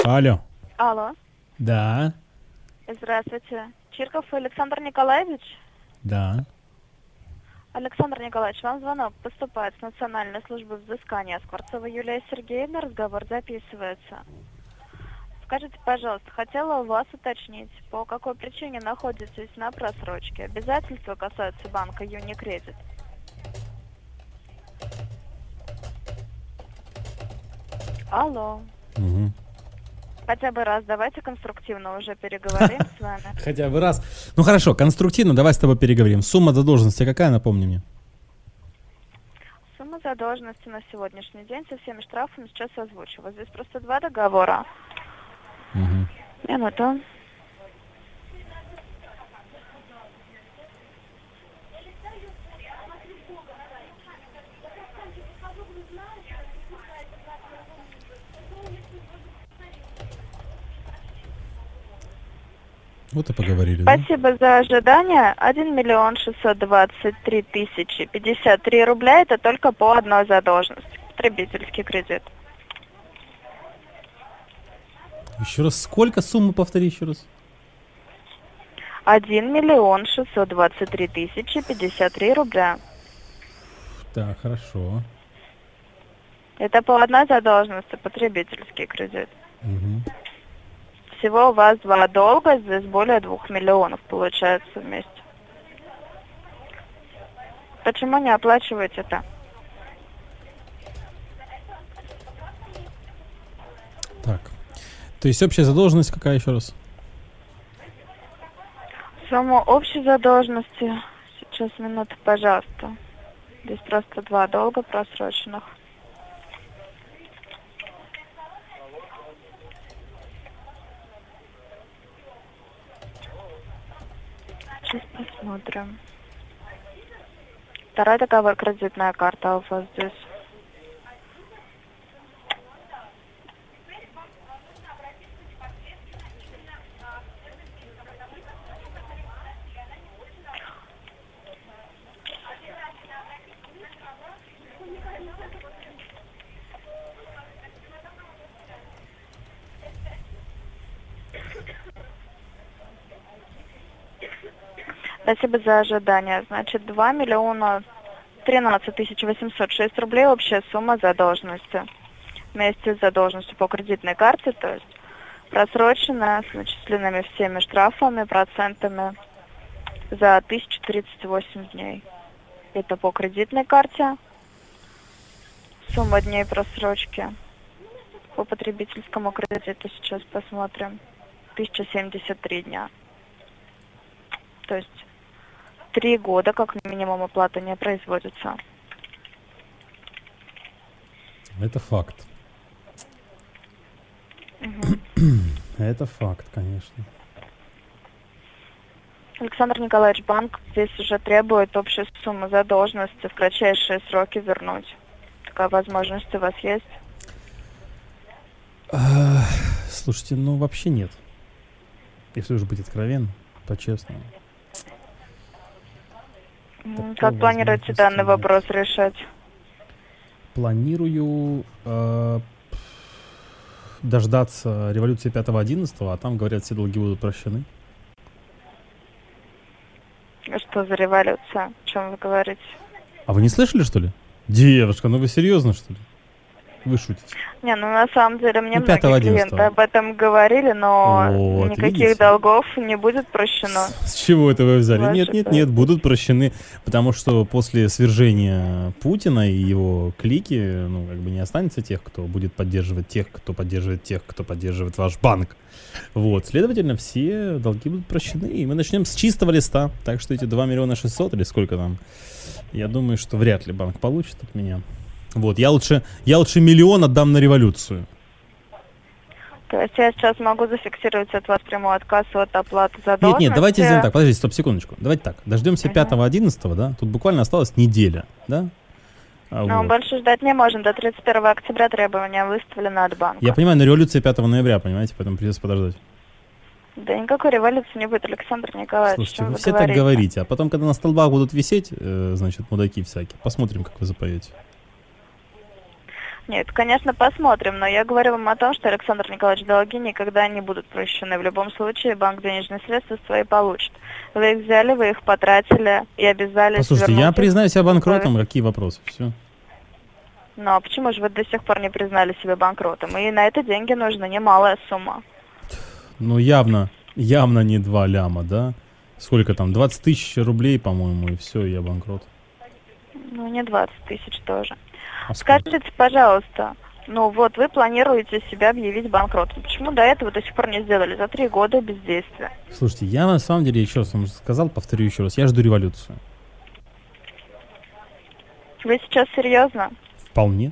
Алло. Алло. Да. Здравствуйте. Чирков Александр Николаевич? Да. Александр Николаевич, вам звонок поступает с Национальной службы взыскания. Скворцова Юлия Сергеевна, разговор записывается. Скажите, пожалуйста, хотела у вас уточнить, по какой причине находитесь на просрочке? Обязательства касаются банка Юникредит. Алло. Угу. Хотя бы раз, давайте конструктивно уже переговорим с вами. Хотя бы раз. Ну хорошо, конструктивно, давай с тобой переговорим. Сумма задолженности какая, напомни мне? Сумма задолженности на сегодняшний день со всеми штрафами сейчас озвучу. Вот здесь просто два договора. Угу. Минуту. Вот и поговорили. Спасибо за ожидание. 1 миллион 623 тысячи 53 рубля. Это только по одной задолженности. Потребительский кредит. Еще раз, сколько суммы, повтори еще раз? 1 миллион 623 тысячи 53 рубля. Так, хорошо. Это по одной задолженности, потребительский кредит. Угу. Всего у вас два долга, здесь более 2 миллионов получается вместе. Почему не оплачиваете это? Так. То есть общая задолженность какая еще раз? Сумму общей задолженности. Сейчас минуту, пожалуйста. Здесь просто два долга просроченных. Сейчас посмотрим. Второй договор, кредитная карта у вас здесь. Спасибо за ожидание. Значит, 2 миллиона 13 тысяч 806 рублей общая сумма задолженности. Вместе с задолженностью по кредитной карте, то есть просроченная с начисленными всеми штрафами, процентами за 1038 дней. Это по кредитной карте. Сумма дней просрочки. По потребительскому кредиту сейчас посмотрим. 1073 дня. То есть 3 года, как минимум, оплата не производится. Это факт. Угу. Это факт, конечно. Александр Николаевич, банк здесь уже требует общую сумму задолженности в кратчайшие сроки вернуть. Такая возможность у вас есть? Слушайте, ну вообще нет. Если уж быть откровенным, по-честному. Как планируете данный вопрос решать? Планирую дождаться революции 5-11, а там, говорят, все долги будут прощены. Что за революция? О чем вы говорите? А вы не слышали, что ли? Девушка, ну вы серьезно, что ли? Вы шутите. Не, ну на самом деле мне Ну, многие клиенты об этом говорили, но вот, никаких видите? долгов не будет прощено. С чего это вы взяли? Ваши Нет, будут прощены, потому что после свержения Путина и его клики, ну, как бы не останется тех, кто будет поддерживать тех, кто поддерживает тех, кто поддерживает ваш банк. Вот, следовательно, все долги будут прощены, и мы начнем с чистого листа. Так что эти 2 миллиона 600 или сколько там, я думаю, что вряд ли банк получит от меня. Вот, я лучше миллион отдам на революцию. То есть я сейчас могу зафиксировать от вас прямой отказ от оплаты задолженности. Нет, давайте сделаем так, подождите, стоп, секундочку. Давайте так, дождемся 5-11, да? Тут буквально осталась неделя, да? Но вот. больше ждать не можем. До 31 октября требования выставлены от банка. Я понимаю, но революция 5 ноября, понимаете, поэтому придется подождать. Да никакой революции не будет, Александр Николаевич. Слушайте, вы все так говорите, а потом, когда на столбах будут висеть, значит, мудаки всякие, посмотрим, как вы запоете. Нет, конечно, посмотрим, но я говорю вам о том, что, Александр Николаевич, долги никогда не будут прощены. В любом случае банк денежные средства свои получит. Вы их взяли, вы их потратили и обязались Послушайте, я вернуть их. признаю себя банкротом, какие вопросы? Все. Ну а почему же вы до сих пор не признали себя банкротом? И на это деньги нужна немалая сумма. Ну, явно не 2 ляма, да? Сколько там? 20 тысяч рублей, по-моему, и все, я банкрот. Ну, не 20 тысяч тоже. А сколько? Скажите, пожалуйста, ну вот вы планируете себя объявить банкротом. Почему до этого до сих пор не сделали? За 3 года бездействия. Слушайте, я на самом деле, еще раз вам сказал, повторю еще раз, я жду революцию. Вы сейчас серьезно? Вполне.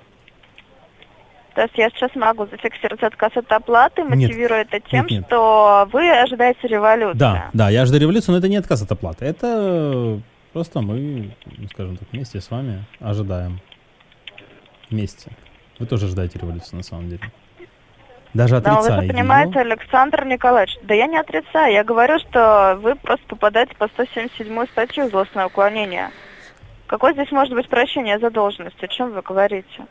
То есть я сейчас могу зафиксировать отказ от оплаты, мотивируя это тем, нет. что вы ожидаете революции. Да, я жду революцию, но это не отказ от оплаты. Это просто мы, скажем так, вместе с вами ожидаем. Вместе. Вы тоже ожидаете революции на самом деле. Даже Да, отрицая вы же понимаете, Александр Николаевич, да я не отрицаю, я говорю, что вы просто попадаете по 177 статью «Злостное уклонение». Какое здесь может быть прощение задолженности? О чем вы говорите?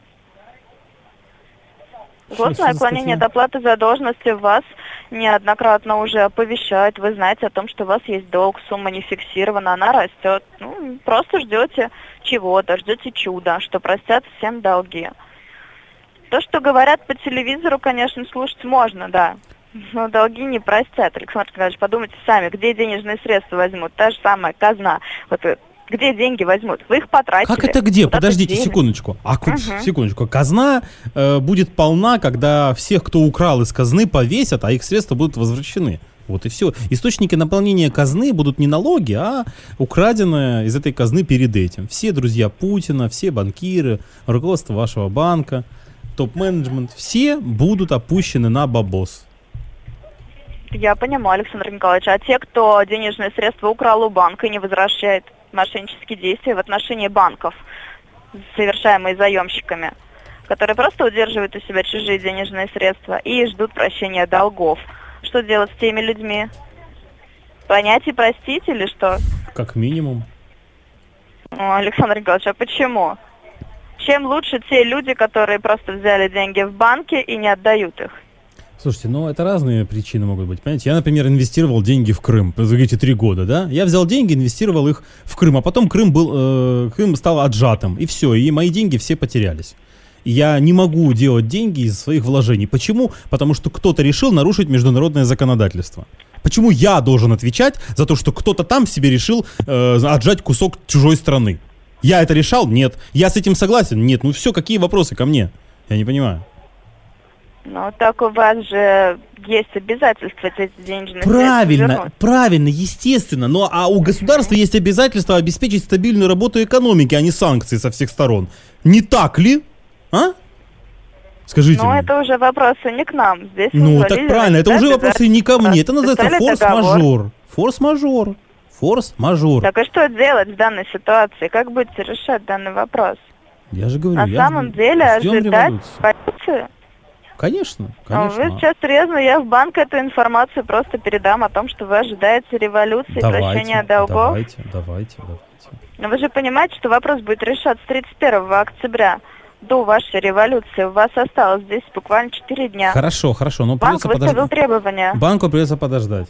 Злостное уклонение от оплаты задолженности вас неоднократно уже оповещают. Вы знаете о том, что у вас есть долг, сумма не фиксирована, она растет. Ну, просто ждете чего-то, ждете чуда, что простят всем долги. То, что говорят по телевизору, конечно, слушать можно, да. Но долги не простят. Александр Николаевич, подумайте сами, где денежные средства возьмут? Та же самая казна. Вот где деньги возьмут? Вы их потратили. Как это где? Подождите денег. секундочку. Секундочку. Казна будет полна, когда всех, кто украл из казны, повесят, а их средства будут возвращены. Вот и все. Источники наполнения казны будут не налоги, а украденное из этой казны перед этим. Все друзья Путина, все банкиры, руководство вашего банка, топ-менеджмент, все будут опущены на бабос. Я понимаю, Александр Николаевич. А те, кто денежные средства украл у банка и не возвращает, мошеннические действия в отношении банков, совершаемые заемщиками, которые просто удерживают у себя чужие денежные средства и ждут прощения долгов. Что делать с теми людьми? Понять и простить или что? Как минимум. Александр Николаевич, а почему? Чем лучше те люди, которые просто взяли деньги в банке и не отдают их? Слушайте, ну это разные причины могут быть, понимаете? Я, например, инвестировал деньги в Крым за эти 3 года, да? Я взял деньги, инвестировал их в Крым, а потом Крым стал отжатым, и все, и мои деньги все потерялись. И я не могу делать деньги из своих вложений. Почему? Потому что кто-то решил нарушить международное законодательство. Почему я должен отвечать за то, что кто-то там себе решил отжать кусок чужой страны? Я это решал? Нет. Я с этим согласен? Нет. Ну все, какие вопросы ко мне? Я не понимаю. Ну, так у вас же есть обязательства эти денежные средства вернуть. Правильно, естественно. Но а у государства есть обязательство обеспечить стабильную работу экономики, а не санкции со всех сторон. Не так ли? А? Скажите мне. Это уже вопросы не к нам. Здесь так правильно, это уже вопросы не ко мне. Это называется форс-мажор. Форс-мажор. Форс-мажор. Так и что делать в данной ситуации? Как будете решать данный вопрос? Я же говорю, на самом деле ожидать революции? Конечно. Вы сейчас серьезно, я в банк эту информацию просто передам о том, что вы ожидаете революции, прощения долгов. Давайте. Но вы же понимаете, что вопрос будет решаться 31 октября. До вашей революции у вас осталось здесь буквально 4 дня. Хорошо, но банк выставил требования. Банку придется подождать.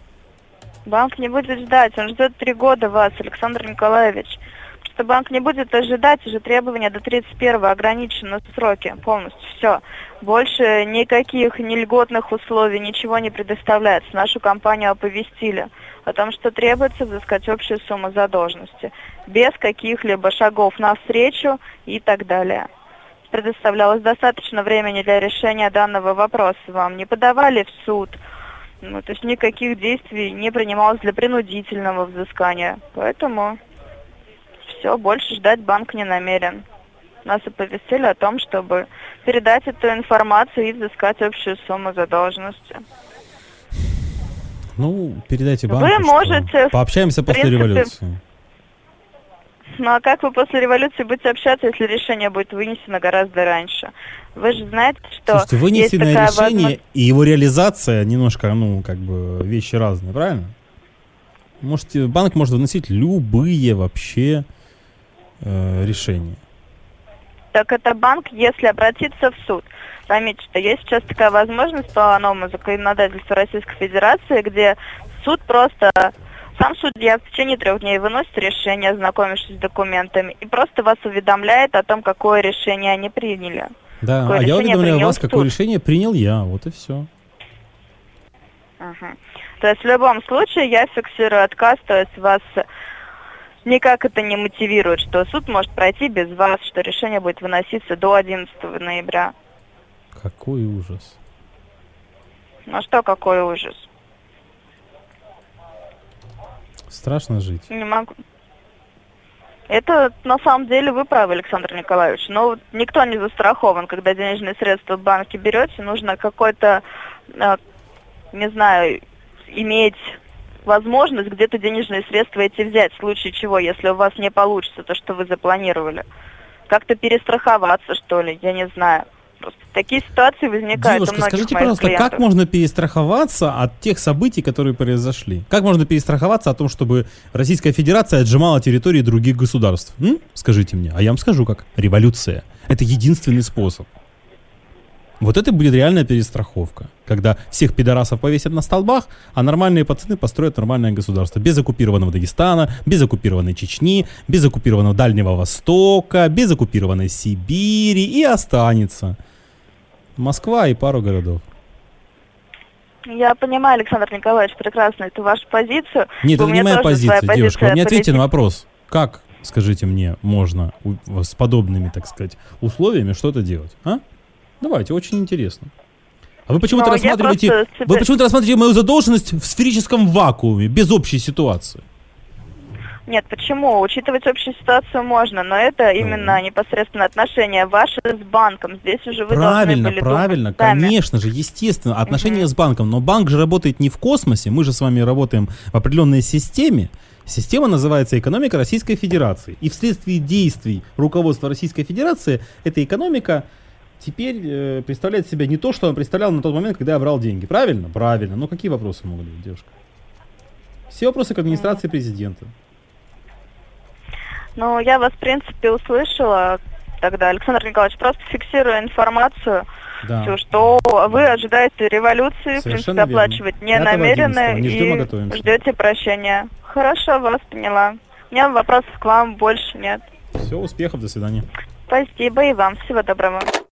Банк не будет ждать, он ждет 3 года вас, Александр Николаевич. Что банк не будет ожидать, уже требования до 31-го ограничены сроки полностью, все. Больше никаких ни льготных условий, ничего не предоставляется. Нашу компанию оповестили о том, что требуется взыскать общую сумму задолженности, без каких-либо шагов навстречу и так далее. Предоставлялось достаточно времени для решения данного вопроса. Вам не подавали в суд, то есть никаких действий не принималось для принудительного взыскания. Поэтому все, больше ждать банк не намерен. Нас оповестили о том, чтобы передать эту информацию и взыскать общую сумму задолженности. Передайте банку, вы можете, пообщаемся после революции. А как вы после революции будете общаться, если решение будет вынесено гораздо раньше? Вы же знаете, что... Слушайте, вынесенное решение и его реализация немножко, вещи разные, правильно? Банк может выносить любые вообще решения. Так это банк, если обратиться в суд. Поймите, что есть сейчас такая возможность по новому законодательству Российской Федерации, где суд просто... Сам судья в течение 3 дней выносит решение, ознакомившись с документами, и просто вас уведомляет о том, какое решение они приняли. Да, какое а я решение уведомляю принял вас, суд. какое решение принял я, вот и все. То есть в любом случае я фиксирую отказ, то есть вас никак это не мотивирует, что суд может пройти без вас, что решение будет выноситься до 11 ноября. Какой ужас. Ну что, какой ужас. Страшно жить. Не могу. Это на самом деле вы правы, Александр Николаевич. Но вот никто не застрахован, когда денежные средства в банке берете, нужно какой-то, не знаю, иметь возможность где-то денежные средства эти взять, в случае чего, если у вас не получится то, что вы запланировали. Как-то перестраховаться, что ли, я не знаю. Просто такие ситуации возникают Девушка, у многих скажите, моих пожалуйста, клиентов. как можно перестраховаться от тех событий, которые произошли? Как можно перестраховаться о том, чтобы Российская Федерация отжимала территории других государств? Скажите мне. А я вам скажу как. Революция. Это единственный способ. Вот это будет реальная перестраховка. Когда всех пидорасов повесят на столбах, а нормальные пацаны построят нормальное государство. Без оккупированного Дагестана, без оккупированной Чечни, без оккупированного Дальнего Востока, без оккупированной Сибири. И останется Москва и пару городов. Я понимаю, Александр Николаевич, прекрасно эту вашу позицию. Нет, У это не меня моя тоже позиция, своя девушка. Вы мне ответьте позиция на вопрос. Как, скажите мне, можно с подобными, так сказать, условиями что-то делать? А? Давайте, очень интересно. А вы почему-то Но я рассматриваете, просто себе- вы почему-то рассматриваете мою задолженность в сферическом вакууме, без общей ситуации. Нет, почему? Учитывать общую ситуацию можно, но это именно непосредственно отношения ваши с банком. Здесь уже вы Правильно, должны были правильно, думать сами. конечно же, естественно, отношения с банком. Но банк же работает не в космосе, мы же с вами работаем в определенной системе. Система называется экономика Российской Федерации. И вследствие действий руководства Российской Федерации эта экономика теперь представляет себя не то, что она представляла на тот момент, когда я брал деньги. Правильно? Правильно. Но какие вопросы могут быть, девушка? Все вопросы к администрации президента. Ну, я вас, в принципе, услышала тогда, Александр Николаевич, просто фиксирую информацию, Да. всю, что вы ожидаете революции, в принципе, Совершенно верно. оплачивать не 5-11 намерены не ждем, а и готовимся. ждете прощения. Хорошо, вас поняла. У меня вопросов к вам больше нет. Все, успехов, до свидания. Спасибо и вам. Всего доброго.